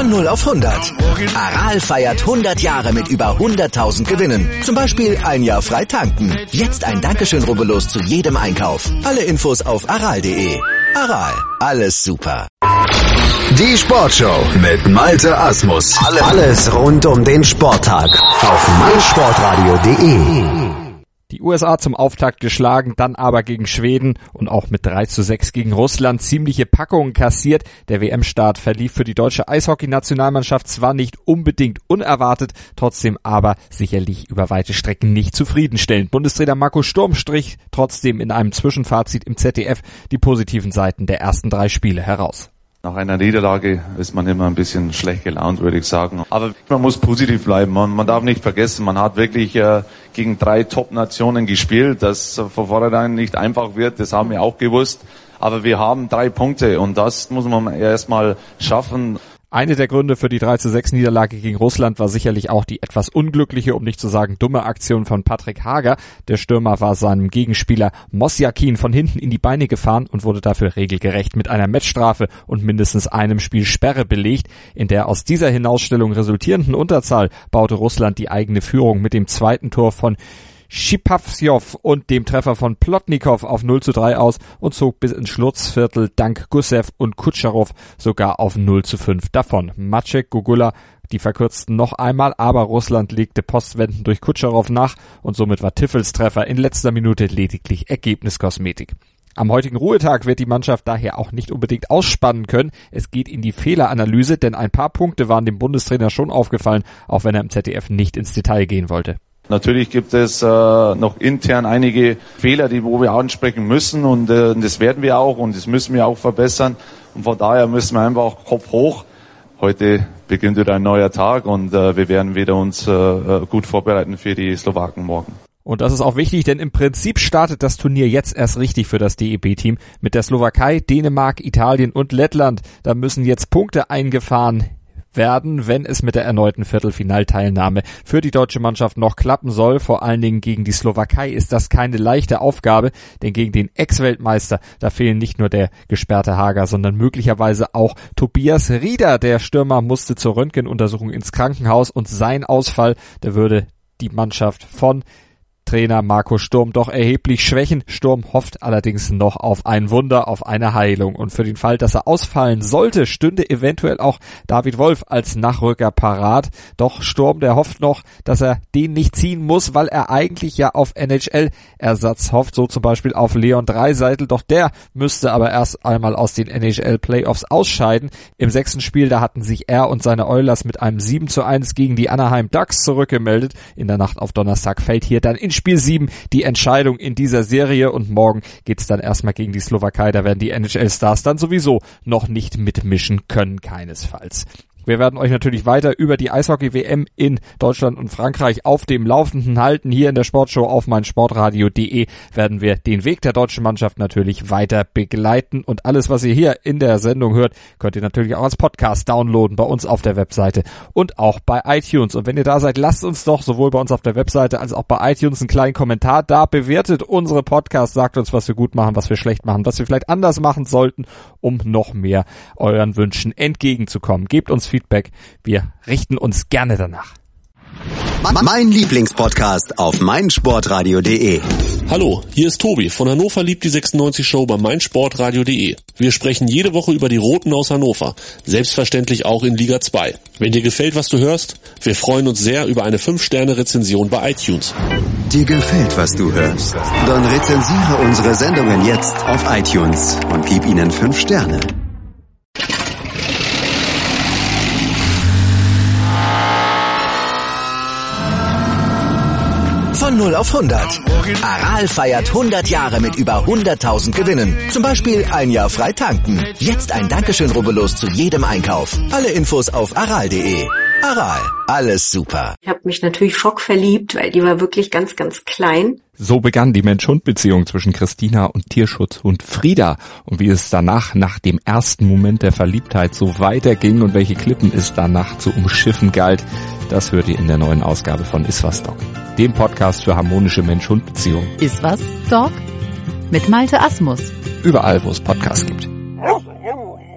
Von 0 auf 100. Aral feiert 100 Jahre mit über 100.000 Gewinnen. Zum Beispiel ein Jahr frei tanken. Jetzt ein Dankeschön, rubbellos zu jedem Einkauf. Alle Infos auf aral.de. Aral, alles super. Die Sportshow mit Malte Asmus. Alles rund um den Sporttag auf meinsportradio.de. Die USA zum Auftakt geschlagen, dann aber gegen Schweden und auch mit 3:6 gegen Russland ziemliche Packungen kassiert. Der WM-Start verlief für die deutsche Eishockey-Nationalmannschaft zwar nicht unbedingt unerwartet, trotzdem aber sicherlich über weite Strecken nicht zufriedenstellend. Bundestrainer Marco Sturm strich trotzdem in einem Zwischenfazit im ZDF die positiven Seiten der ersten 3 Spiele heraus. Nach einer Niederlage ist man immer ein bisschen schlecht gelaunt, würde ich sagen. Aber man muss positiv bleiben. Man darf nicht vergessen, man hat wirklich gegen 3 Top-Nationen gespielt. Das von vornherein nicht einfach wird, das haben wir auch gewusst. Aber wir haben 3 Punkte und das muss man erstmal schaffen. Eine der Gründe für die 3:6 Niederlage gegen Russland war sicherlich auch die etwas unglückliche, um nicht zu sagen dumme Aktion von Patrick Hager. Der Stürmer war seinem Gegenspieler Mosjakin von hinten in die Beine gefahren und wurde dafür regelgerecht mit einer Matchstrafe und mindestens einem Spiel Sperre belegt. In der aus dieser Hinausstellung resultierenden Unterzahl baute Russland die eigene Führung mit dem zweiten Tor von Schipavsjow und dem Treffer von Plotnikow auf 0:3 aus und zog bis ins Schlussviertel dank Gussev und Kutscherow sogar auf 0:5 davon. Maciek, Gugula, die verkürzten noch einmal, aber Russland legte postwendend durch Kutscherow nach und somit war Tiffels Treffer in letzter Minute lediglich Ergebniskosmetik. Am heutigen Ruhetag wird die Mannschaft daher auch nicht unbedingt ausspannen können. Es geht in die Fehleranalyse, denn ein paar Punkte waren dem Bundestrainer schon aufgefallen, auch wenn er im ZDF nicht ins Detail gehen wollte. Natürlich gibt es noch intern einige Fehler, wo wir ansprechen müssen und das werden wir auch und das müssen wir auch verbessern und von daher müssen wir einfach Kopf hoch. Heute beginnt wieder ein neuer Tag und wir werden wieder uns gut vorbereiten für die Slowaken morgen. Und das ist auch wichtig, denn im Prinzip startet das Turnier jetzt erst richtig für das DEB-Team mit der Slowakei, Dänemark, Italien und Lettland. Da müssen jetzt Punkte eingefahren werden, wenn es mit der erneuten Viertelfinalteilnahme für die deutsche Mannschaft noch klappen soll. Vor allen Dingen gegen die Slowakei ist das keine leichte Aufgabe, denn gegen den Ex-Weltmeister, da fehlen nicht nur der gesperrte Hager, sondern möglicherweise auch Tobias Rieder. Der Stürmer musste zur Röntgenuntersuchung ins Krankenhaus und sein Ausfall, der würde die Mannschaft von Trainer Marco Sturm doch erheblich schwächen. Sturm hofft allerdings noch auf ein Wunder, auf eine Heilung. Und für den Fall, dass er ausfallen sollte, stünde eventuell auch David Wolf als Nachrücker parat. Doch Sturm, der hofft noch, dass er den nicht ziehen muss, weil er eigentlich ja auf NHL-Ersatz hofft, so zum Beispiel auf Leon Draisaitl. Doch der müsste aber erst einmal aus den NHL-Playoffs ausscheiden. Im 6. Spiel, da hatten sich er und seine Oilers mit einem 7:1 gegen die Anaheim Ducks zurückgemeldet. In der Nacht auf Donnerstag fällt hier dann in Spiel 7 die Entscheidung in dieser Serie und morgen geht's dann erstmal gegen die Slowakei. Da werden die NHL-Stars dann sowieso noch nicht mitmischen können, keinesfalls. Wir werden euch natürlich weiter über die Eishockey-WM in Deutschland und Frankreich auf dem Laufenden halten. Hier in der Sportshow auf meinsportradio.de werden wir den Weg der deutschen Mannschaft natürlich weiter begleiten. Und alles, was ihr hier in der Sendung hört, könnt ihr natürlich auch als Podcast downloaden bei uns auf der Webseite und auch bei iTunes. Und wenn ihr da seid, lasst uns doch sowohl bei uns auf der Webseite als auch bei iTunes einen kleinen Kommentar da. Bewertet unsere Podcasts, sagt uns, was wir gut machen, was wir schlecht machen, was wir vielleicht anders machen sollten, um noch mehr euren Wünschen entgegenzukommen. Gebt uns Feedback. Wir richten uns gerne danach. Mein Lieblingspodcast auf meinsportradio.de. Hallo, hier ist Tobi von Hannover liebt die 96 Show bei meinsportradio.de. Wir sprechen jede Woche über die Roten aus Hannover, selbstverständlich auch in Liga 2. Wenn dir gefällt, was du hörst, wir freuen uns sehr über eine 5-Sterne-Rezension bei iTunes. Dir gefällt, was du hörst? Dann rezensiere unsere Sendungen jetzt auf iTunes und gib ihnen 5 Sterne. Von 0 auf 100. Aral feiert 100 Jahre mit über 100.000 Gewinnen. Zum Beispiel ein Jahr frei tanken. Jetzt ein Dankeschön, rubbellos zu jedem Einkauf. Alle Infos auf aral.de. Aral, alles super. Ich habe mich natürlich schockverliebt, weil die war wirklich ganz, ganz klein. So begann die Mensch-Hund-Beziehung zwischen Christina und Tierschutzhund Frieda. Und wie es danach, nach dem ersten Moment der Verliebtheit, so weiterging und welche Klippen es danach zu umschiffen galt, das hört ihr in der neuen Ausgabe von Iswas Dog, dem Podcast für harmonische Mensch-Hund-Beziehungen. Iswas Dog mit Malte Asmus. Überall, wo es Podcasts gibt.